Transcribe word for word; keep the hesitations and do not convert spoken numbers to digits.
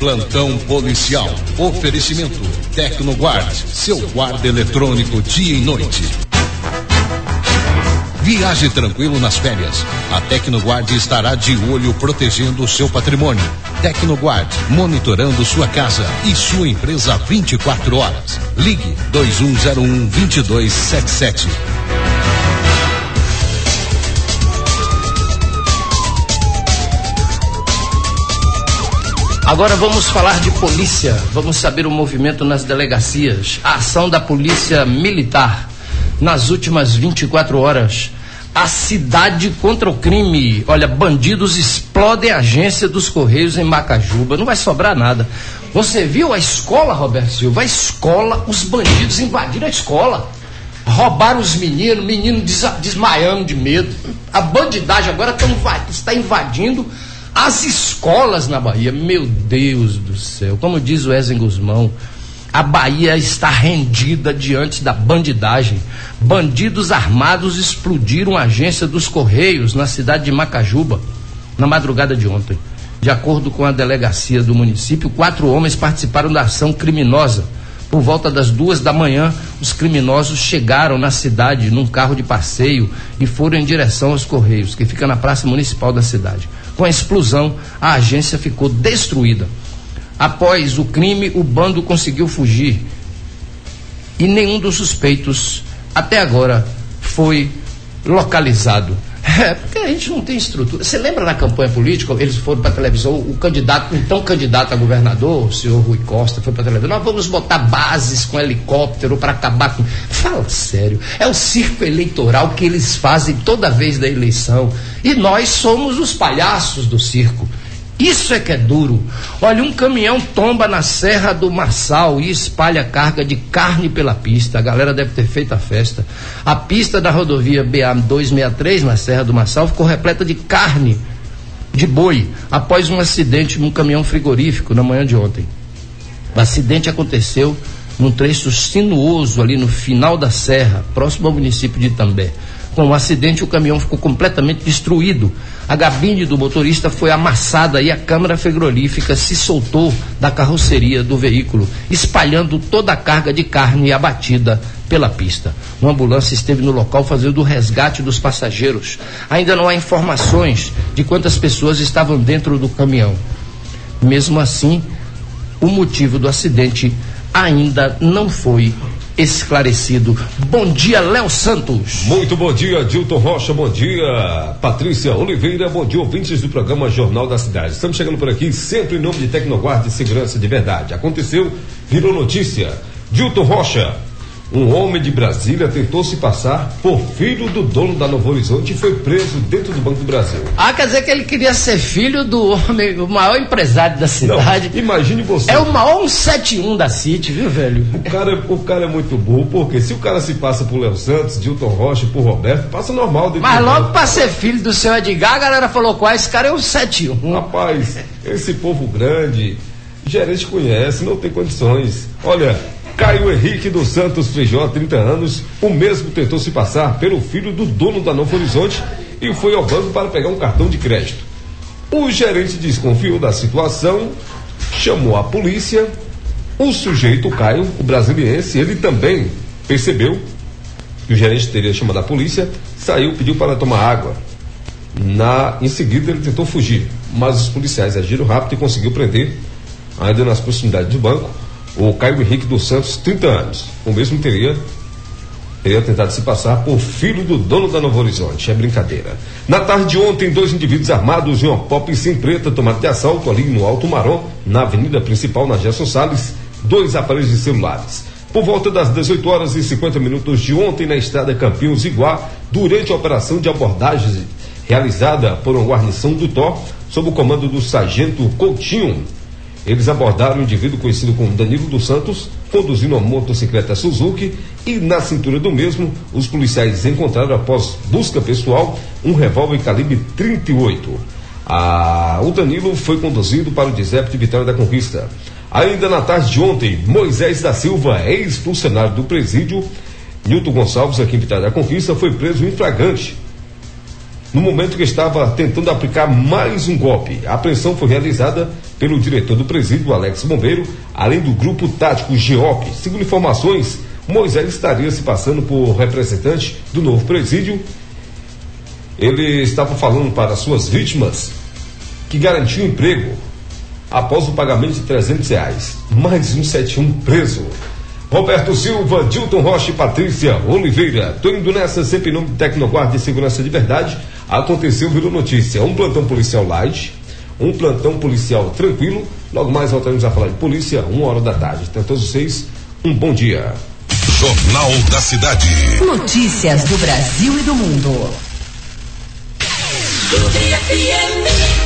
Plantão policial. Oferecimento Tecnoguard, seu guarda eletrônico dia e noite. Viaje tranquilo nas férias. A Tecnoguard estará de olho protegendo o seu patrimônio. Tecnoguard, monitorando sua casa e sua empresa vinte e quatro horas. Ligue dois um zero um, dois dois sete sete. Agora vamos falar de polícia. Vamos saber o movimento nas delegacias. A ação da polícia militar nas últimas vinte e quatro horas. A cidade contra o crime. Olha, bandidos explodem a agência dos Correios em Macajuba. Não vai sobrar nada. Você viu a escola, Roberto Silva? A escola, os bandidos invadiram a escola. Roubaram os meninos, meninos des- desmaiando de medo. A bandidagem agora tá invad- está invadindo as escolas na Bahia. Meu Deus do céu. Como diz o Ezen Guzmão, a Bahia está rendida diante da bandidagem. Bandidos armados explodiram a agência dos Correios na cidade de Macajuba na madrugada de ontem. De acordo com a delegacia do município, quatro homens participaram da ação criminosa. Por volta das duas da manhã, os criminosos chegaram na cidade num carro de passeio e foram em direção aos Correios, que fica na praça municipal da cidade. Com a explosão, a agência ficou destruída. Após o crime, o bando conseguiu fugir e nenhum dos suspeitos até agora foi localizado. É, porque a gente não tem estrutura. Você lembra na campanha política, eles foram para a televisão, o candidato, então candidato a governador, o senhor Rui Costa, foi para a televisão, nós vamos botar bases com helicóptero para acabar com... Fala sério, é o circo eleitoral que eles fazem toda vez da eleição, e nós somos os palhaços do circo. Isso é que é duro. Olha, um caminhão tomba na Serra do Marçal e espalha carga de carne pela pista. A galera deve ter feito a festa. A pista da rodovia B A duzentos e sessenta e três, na Serra do Marçal, ficou repleta de carne de boi após um acidente num caminhão frigorífico na manhã de ontem. O acidente aconteceu num trecho sinuoso ali no final da serra, próximo ao município de Itambé. Com o acidente, o caminhão ficou completamente destruído. A gabine do motorista foi amassada e a câmara frigorífica se soltou da carroceria do veículo, espalhando toda a carga de carne abatida pela pista. Uma ambulância esteve no local fazendo o resgate dos passageiros. Ainda não há informações de quantas pessoas estavam dentro do caminhão. Mesmo assim, o motivo do acidente ainda não foi esclarecido. Bom dia, Léo Santos. Muito bom dia, Dilton Rocha, bom dia, Patrícia Oliveira, bom dia, ouvintes do programa Jornal da Cidade. Estamos chegando por aqui sempre em nome de Tecnoguard e Segurança de Verdade. Aconteceu, virou notícia. Dilton Rocha, um homem de Brasília tentou se passar por filho do dono da Novo Horizonte e foi preso dentro do Banco do Brasil. Ah, quer dizer que ele queria ser filho do homem, o maior empresário da cidade. Não, imagine você. É o maior cento e setenta e um da City, viu, velho? O cara, o cara é muito burro, porque se o cara se passa por Léo Santos, Dilton Rocha, por Roberto, passa normal. Mas logo para ser filho do seu Edgar, a galera falou, qual esse cara é o cento e setenta e um. Rapaz, esse povo grande, gerente conhece, não tem condições. Olha, Caio Henrique dos Santos Feijó, trinta anos, o mesmo tentou se passar pelo filho do dono da Novo Horizonte e foi ao banco para pegar um cartão de crédito. O gerente desconfiou da situação, chamou a polícia. O sujeito, Caio, o brasiliense, ele também percebeu que o gerente teria chamado a polícia, saiu, pediu para tomar água. Na, em seguida ele tentou fugir, mas os policiais agiram rápido e conseguiu prender, ainda nas proximidades do banco, o Caio Henrique dos Santos, trinta anos. O mesmo teria, teria tentado se passar por filho do dono da Novo Horizonte. É brincadeira. Na tarde de ontem, dois indivíduos armados em uma Pop Sim preta tomaram de assalto ali no Alto Maró, na avenida principal, na Gerson Salles, dois aparelhos de celulares. Por volta das dezoito horas e cinquenta minutos de ontem, na estrada Campinas-Iguá, durante a operação de abordagem realizada por uma guarnição do T O, sob o comando do sargento Coutinho, eles abordaram um indivíduo conhecido como Danilo dos Santos, conduzindo uma motocicleta Suzuki, e na cintura do mesmo, os policiais encontraram, após busca pessoal, um revólver calibre trinta e oito. Ah, o Danilo foi conduzido para o D I S E P de Vitória da Conquista. Ainda na tarde de ontem, Moisés da Silva, ex-funcionário do presídio Nilton Gonçalves, aqui em Vitória da Conquista, foi preso em flagrante no momento que estava tentando aplicar mais um golpe. A apreensão foi realizada pelo diretor do presídio, Alex Bombeiro, além do grupo tático G O P. Segundo informações, Moisés estaria se passando por representante do novo presídio. Ele estava falando para suas vítimas que garantiu emprego após o pagamento de trezentos reais. Mais um setenta e um preso. Roberto Silva, Dilton Rocha e Patrícia Oliveira. Tô indo nessa, sempre em nome de Tecnoguarda e Segurança de Verdade. Aconteceu, virou notícia. Um plantão policial light, um plantão policial tranquilo. Logo mais voltaremos a falar de polícia, uma hora da tarde. Então, a todos vocês, um bom dia. Jornal da Cidade. Notícias do Brasil e do mundo. Tudo F M.